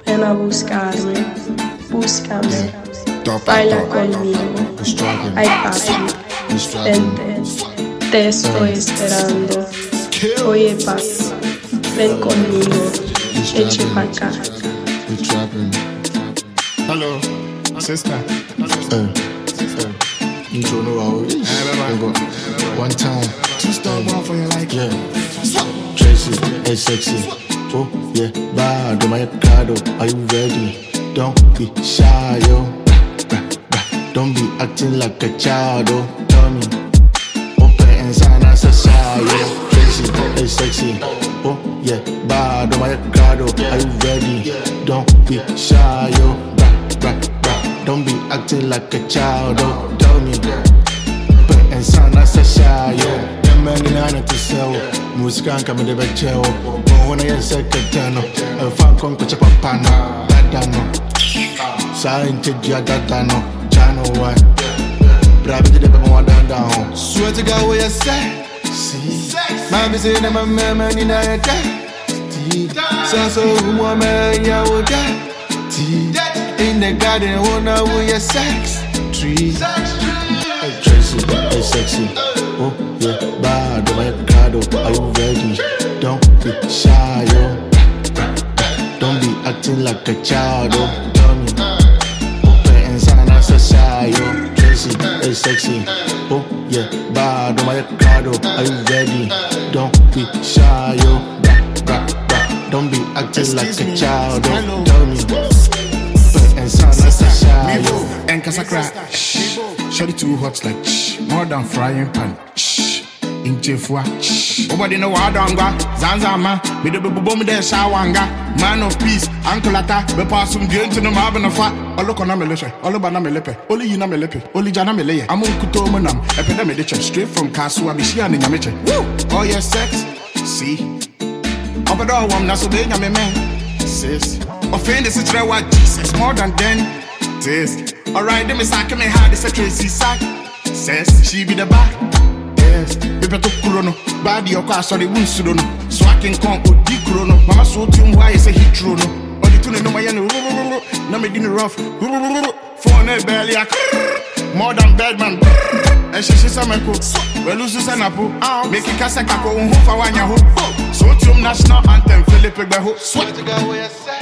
ven a buscarme, búscame, baila conmigo, ay papi, vente, te estoy esperando, oye papi, ven conmigo, eche pa' acá. Hello, sister. You don't know how it is. One time, Two-star one for you like yeah. Tracy, hey sexy. Oh yeah, bad on my card. Are you ready? Don't be shy, yo. Don't be acting like a child, oh. Tell me, open inside as a shy, yo. Tracy, hey sexy. Oh yeah, bad on my card. Are you ready? Don't be shy, yo. Don't be acting like a child, oh. Tell me, open inside as a shy, yo. Man in honor to sell, Muskan come in the bed chair. When I get second, a fan con coach up a panel. That sign to Jagatano, channel one. Brave to the one down. Swear to God, what you say? See, Mommy say that my man in a day. So, woman, ya would die. In the garden, wanna wear your sex. Tree. hey Tracy, hey sexy. Oh yeah, bad on my card. Are you ready? Don't be shy, yo. Don't be acting like a child, oh. Tell me, open inside as a shy, yo. Tracy, hey sexy. Oh yeah, bad on my card. Are you ready? Don't be shy, yo. Don't be acting like a child, oh. Tell me, open inside as a shy, yo. And Casacra, shorty too hot like more than frying pan. In Chefua, nobody know what I go. Zanzama, me the boom de shawanga. Man of peace, Uncle Ata, be pass some game to the marble of fat. All look on a melepe, all about a melepe, only you na melepe, only Jana Melea. I'm on Kutomanam, epidemic straight from Kasua, Bishian in Yamiche. Oh, yes, sex, see. Up at all, I'm not so big, I'm a man. Sis, offend is a what Jesus more than then. Taste. Alright, them is like me hard, it's a Tracy sack. Says she be the back. Yes, baby to Kurono, body or car, sorry, won't sudono. So I can come with D Kurono. Mama so to him why is a hit trono. Or the tune no my no me din rough. Phone belly, more than bad man. And she said, my cook. Well, lose an apple. Make it Casacako, who for one yaho. So to national anthem, Philip Beho. Swear to God, where you say.